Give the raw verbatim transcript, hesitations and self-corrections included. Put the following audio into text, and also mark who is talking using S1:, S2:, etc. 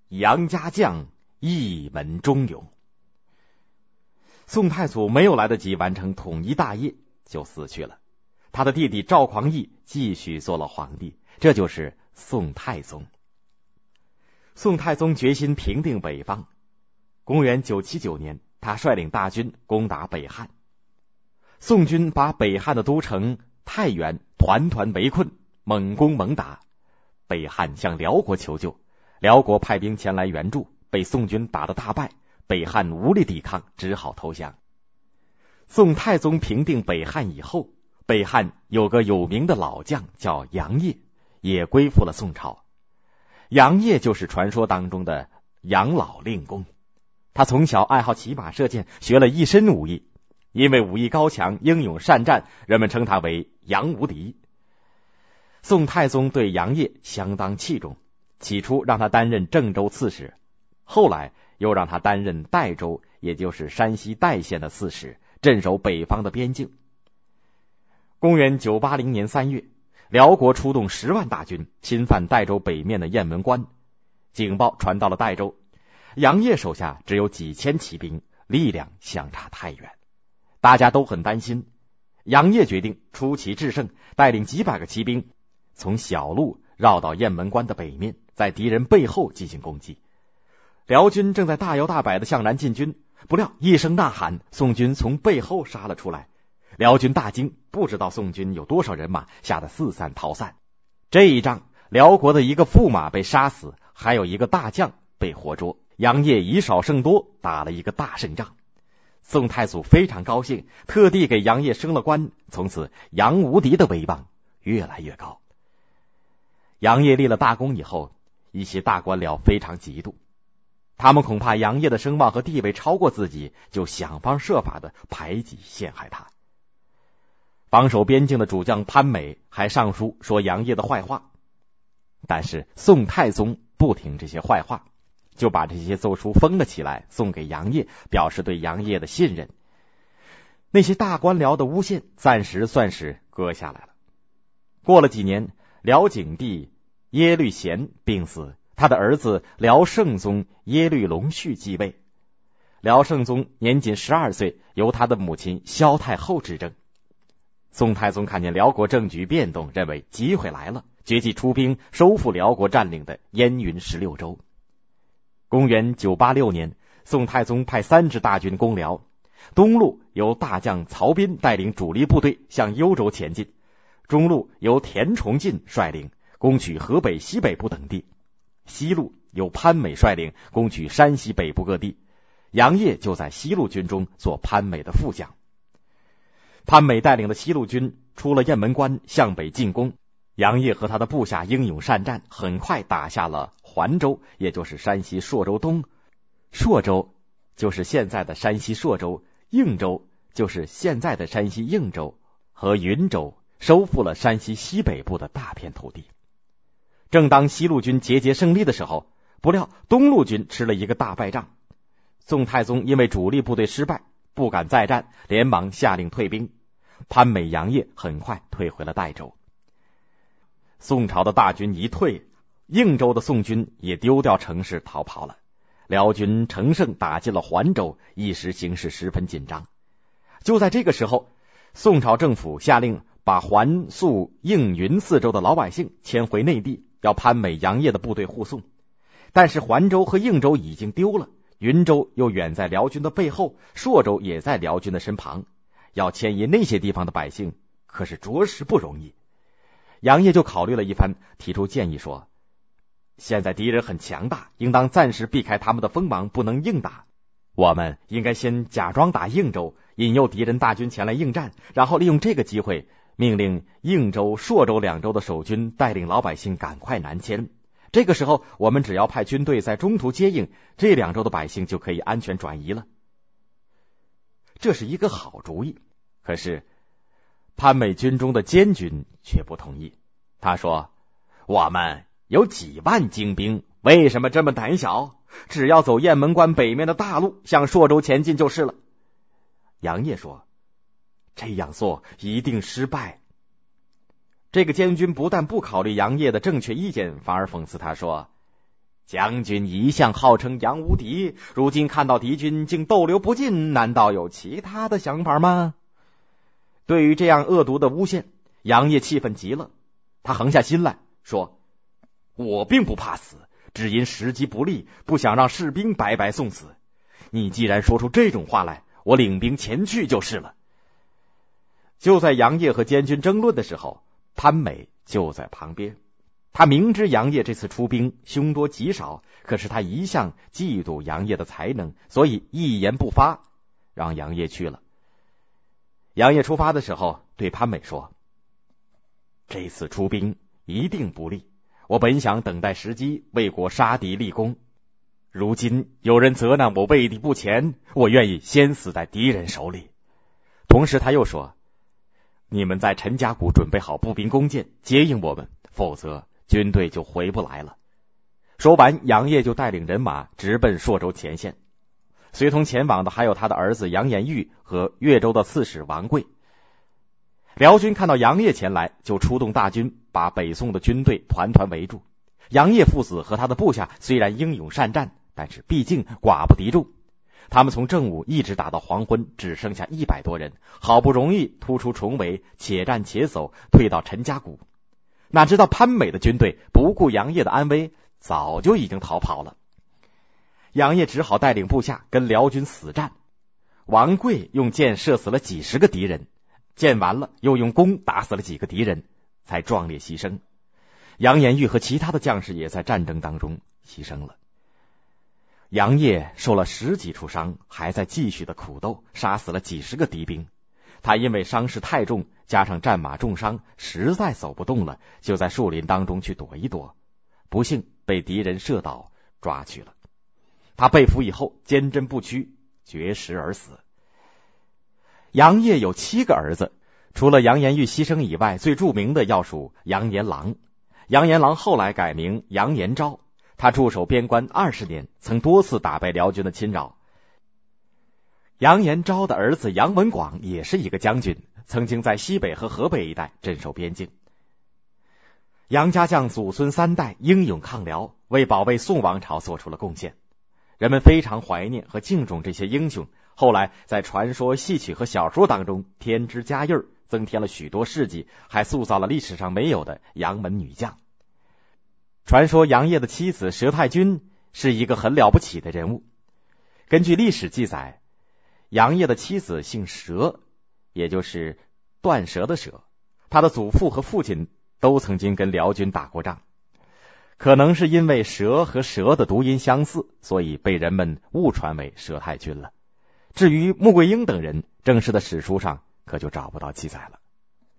S1: 杨家将，一门忠勇。宋太祖没有来得及完成统一大业就死去了，他的弟弟赵匡胤继续做了皇帝，这就是宋太宗。宋太宗决心平定北方。公元九七九年，他率领大军攻打北汉。宋军把北汉的都城太原团团围困，猛攻猛打。北汉向辽国求救，辽国派兵前来援助，被宋军打得大败，北汉无力抵抗，只好投降。宋太宗平定北汉以后，北汉有个有名的老将叫杨业，也归附了宋朝。杨业就是传说当中的杨老令公，他从小爱好骑马射箭，学了一身武艺，因为武艺高强，英勇善战，人们称他为杨无敌。宋太宗对杨业相当器重，起初让他担任郑州刺史，后来又让他担任代州，也就是山西代县的刺史，镇守北方的边境。公元九八零年三月，辽国出动十万大军侵犯代州北面的雁门关，警报传到了代州，杨业手下只有几千骑兵，力量相差太远，大家都很担心。杨业决定出奇制胜，带领几百个骑兵从小路绕到雁门关的北面，在敌人背后进行攻击。辽军正在大摇大摆地向南进军，不料一声呐喊，宋军从背后杀了出来。辽军大惊，不知道宋军有多少人马，吓得四散逃散。这一仗，辽国的一个驸马被杀死，还有一个大将被活捉。杨业以少胜多，打了一个大胜仗。宋太祖非常高兴，特地给杨业升了官，从此杨无敌的威望越来越高。杨业立了大功以后，一些大官僚非常嫉妒，他们恐怕杨业的声望和地位超过自己，就想方设法的排挤陷害他。防守边境的主将潘美还上书说杨业的坏话，但是宋太宗不听这些坏话，就把这些奏书封了起来，送给杨业，表示对杨业的信任。那些大官僚的诬陷暂时算是搁下来了。过了几年，辽景帝耶律贤病死，他的儿子辽圣宗耶律隆绪继位。辽圣宗年仅十二岁，由他的母亲萧太后执政。宋太宗看见辽国政局变动，认为机会来了，决计出兵收复辽国占领的燕云十六州。公元九八六年，宋太宗派三支大军攻辽，东路由大将曹彬带领主力部队向幽州前进，中路由田崇进率领攻取河北西北部等地，西路由潘美率领攻取山西北部各地。杨业就在西路军中做潘美的副将。潘美带领的西路军出了雁门关，向北进攻。杨业和他的部下英勇善战，很快打下了环州，也就是山西朔州东。朔州就是现在的山西朔州，应州就是现在的山西应州，和云州，收复了山西西北部的大片土地。正当西路军节节胜利的时候，不料东路军吃了一个大败仗。宋太宗因为主力部队失败，不敢再战，连忙下令退兵。潘美、杨业很快退回了代州。宋朝的大军一退，应州的宋军也丢掉城市逃跑了。辽军乘胜打进了环州，一时形势十分紧张。就在这个时候，宋朝政府下令把环、肃、应、云四州的老百姓迁回内地，要潘美、杨业的部队护送。但是环州和应州已经丢了，云州又远在辽军的背后，朔州也在辽军的身旁，要迁移那些地方的百姓可是着实不容易。杨业就考虑了一番，提出建议说，现在敌人很强大，应当暂时避开他们的锋芒，不能硬打。我们应该先假装打应州，引诱敌人大军前来应战，然后利用这个机会命令应州、朔州两州的守军带领老百姓赶快南迁。这个时候我们只要派军队在中途接应，这两州的百姓就可以安全转移了。这是一个好主意，可是潘美军中的监军却不同意。他说，我们有几万精兵，为什么这么胆小？只要走雁门关北面的大路向朔州前进就是了。杨业说，这样做一定失败。这个监军不但不考虑杨业的正确意见，反而讽刺他说， 将军一向号称杨无敌，如今看到敌军竟逗留不进，难道有其他的想法吗？对于这样恶毒的诬陷，杨业气愤极了，他横下心来说，我并不怕死，只因时机不利，不想让士兵白白送死。你既然说出这种话来，我领兵前去就是了。就在杨业和监军争论的时候，潘美就在旁边。他明知杨业这次出兵凶多吉少，可是他一向嫉妒杨业的才能，所以一言不发，让杨业去了。杨业出发的时候对潘美说，这次出兵一定不利，我本想等待时机为国杀敌立功，如今有人责难我畏敌不前，我愿意先死在敌人手里。同时他又说，你们在陈家谷准备好步兵弓箭接应我们，否则军队就回不来了。说完，杨业就带领人马直奔朔州前线，随同前往的还有他的儿子杨延玉和越州的刺史王贵。辽军看到杨业前来，就出动大军把北宋的军队团团围住。杨业父子和他的部下虽然英勇善战，但是毕竟寡不敌众，他们从正午一直打到黄昏，只剩下一百多人，好不容易突出重围，且战且走，退到陈家谷。哪知道潘美的军队不顾杨业的安危，早就已经逃跑了。杨业只好带领部下跟辽军死战。王贵用箭射死了几十个敌人，箭完了又用弓打死了几个敌人，才壮烈牺牲。杨延玉和其他的将士也在战争当中牺牲了。杨业受了十几处伤，还在继续的苦斗，杀死了几十个敌兵。他因为伤势太重，加上战马重伤，实在走不动了，就在树林当中去躲一躲，不幸被敌人射倒，抓去了。他被俘以后坚贞不屈，绝食而死。杨业有七个儿子，除了杨延玉牺牲以外，最著名的要数杨延郎。杨延郎后来改名杨延昭，他驻守边关二十年，曾多次打败辽军的侵扰。杨延昭的儿子杨文广也是一个将军，曾经在西北和河北一带镇守边境。杨家将祖孙三代英勇抗辽，为保卫宋王朝做出了贡献。人们非常怀念和敬重这些英雄，后来在传说、戏曲和小说当中添枝加叶，增添了许多事迹，还塑造了历史上没有的杨门女将。传说杨业的妻子佘太君是一个很了不起的人物。根据历史记载，杨业的妻子姓佘，也就是断舌的舌，他的祖父和父亲都曾经跟辽军打过仗。可能是因为蛇和蛇的读音相似，所以被人们误传为佘太君了。至于穆桂英等人，正式的史书上可就找不到记载了。